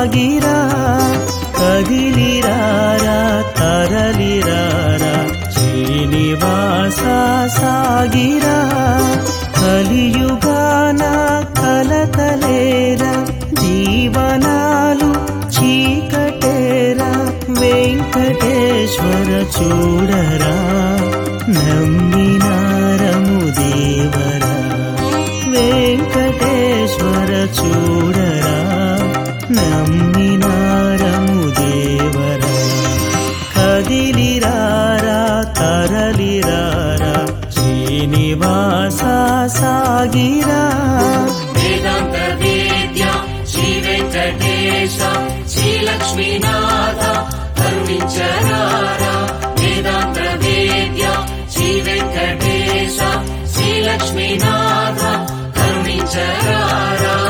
సాగిరా కదిలిరారా తరలిరారా శ్రీనివాస సాగిరా కలియుగాన కలతలేరా జీవనాలు చీకటేరా వెంకటేశ్వర చూడరా నమ్మినారము దేవరా వెంకటేశ్వర చూడరా నమ్మినారము దేవరా కదిలిరారా తరలిరారా శ్రీనివాస సాగిరా వేదాంత వేద్య శ్రీ వెంకటేశ శ్రీ లక్ష్మీనాథ కరుణించరారా వేదాంత వేద్య శ్రీ వెంకటేశ శ్రీ లక్ష్మీనాథ కరుణించరారా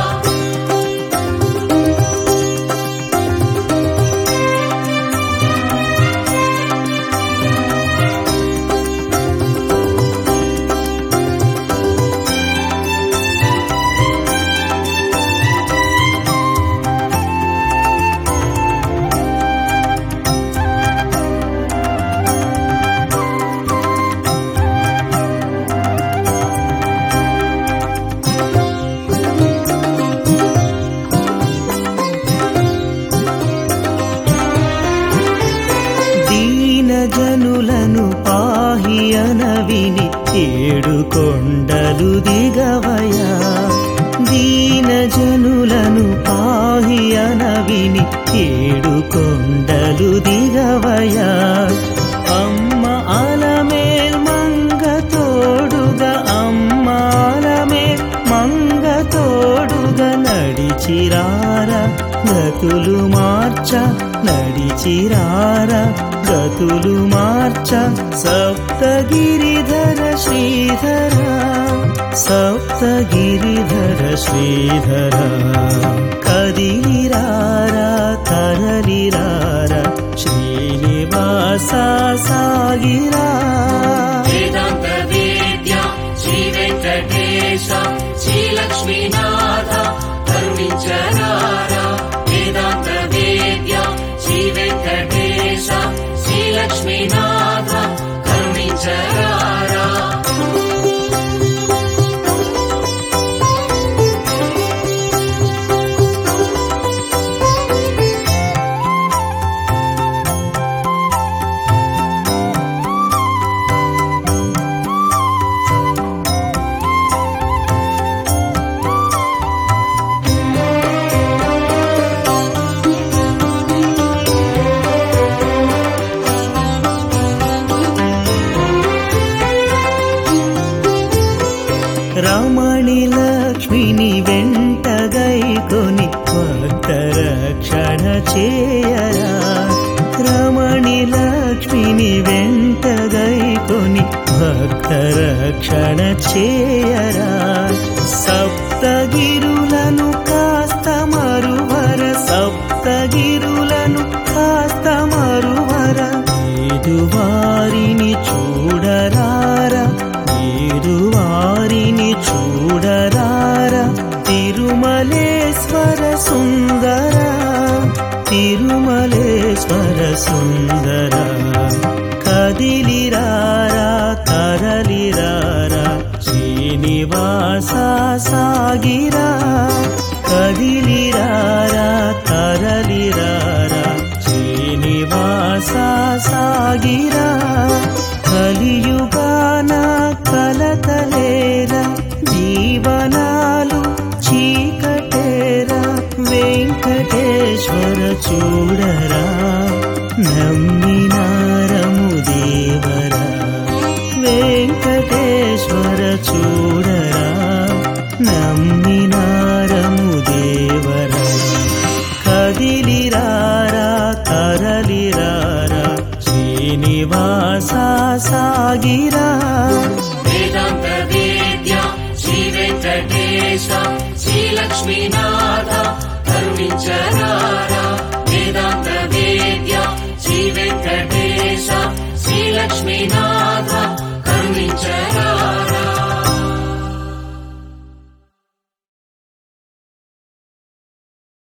జనులను పాహియనవిని ఏడు కొండలు దిగవయా దీన జనులను పాహియనవిని ఏడు కొండలు దిగవయా అమ్మ అలమేల్ మంగ తోడుగా అమ్మ అలమేల్ మంగ తోడుగా నడిచిరారా గతులు మార్చ నడిచిరారా గతులు మార్చ సప్తగిరిధర శ్రీధర సప్తగిరిధర శ్రీధర కదిలిరారా తరలిరారా శ్రీనివాస సాగిరా వేదాంత వేద్య శ్రీ వెంకటేశ శ్రీ లక్ష్మీనాథ కరుణించరారా వేదాంత వేద్య శ్రీ వెంకటేశ శ్రీ లక్ష్మీనాథ కరుణించరారా రమణి లక్ష్మిని వెంటగైకొని భక్త రక్షణ చేయరా రమణి లక్ష్మిని వెంటగైకొని భక్త రక్షణ చేయరా సప్తగిరులను కాస్త మరువర సప్తగిరులను కాస్త మరువర వారిని చూడరారా వారిని చూడరారా తిరుమలేశ్వర సుందర తిరుమలేశ్వర సుందర కదిలిరారా తరలిరారా శ్రీనివాస సాగిరా కదిలిరారా తరలిరారా శ్రీనివాస సాగిరా కలియుగాన కలతలేరా జీవనాలు చీకటేరా వెంకటేశ్వర చూడరా నమ్మినారము దేవరా వెంకటేశ్వర చూడరా నమ్మినారము దేవరా కదిలిరారా తరలిరారా శ్రీనివాస సాగిరా వేదాంత వేద్య శ్రీ వెంకటేశ శ్రీ లక్ష్మీనాథ కరుణించరారా